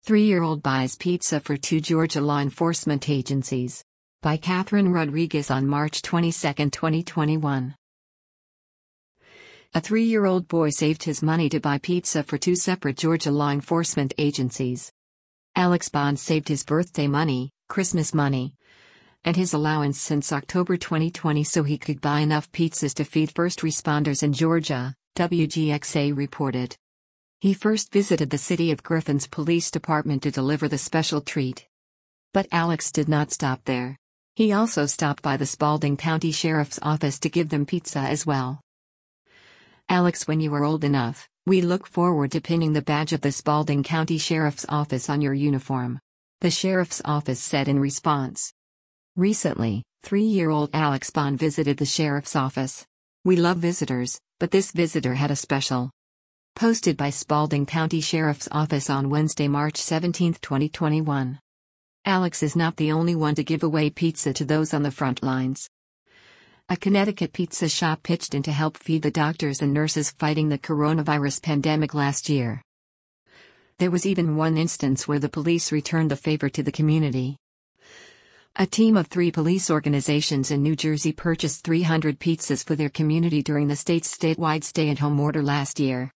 3-year-old buys pizza for 2 Georgia law enforcement agencies. By Catherine Rodriguez on March 22, 2021. A 3-year-old boy saved his money to buy pizza for 2 separate Georgia law enforcement agencies. Alex Bond saved his birthday money, Christmas money, and his allowance since October 2020 so he could buy enough pizzas to feed first responders in Georgia, WGXA reported. He first visited the City of Griffin's police department to deliver the special treat. But Alex did not stop there. He also stopped by the Spalding County Sheriff's Office to give them pizza as well. Alex, when you are old enough, we look forward to pinning the badge of the Spalding County Sheriff's Office on your uniform. The Sheriff's Office said in response. Recently, 3-year-old Alex Bond visited the Sheriff's Office. We love visitors, but this visitor had a special. Posted by Spalding County Sheriff's Office on Wednesday, March 17, 2021. Alex is not the only one to give away pizza to those on the front lines. A Connecticut pizza shop pitched in to help feed the doctors and nurses fighting the coronavirus pandemic last year. There was even one instance where the police returned the favor to the community. A team of 3 police organizations in New Jersey purchased 300 pizzas for their community during the state's statewide stay-at-home order last year.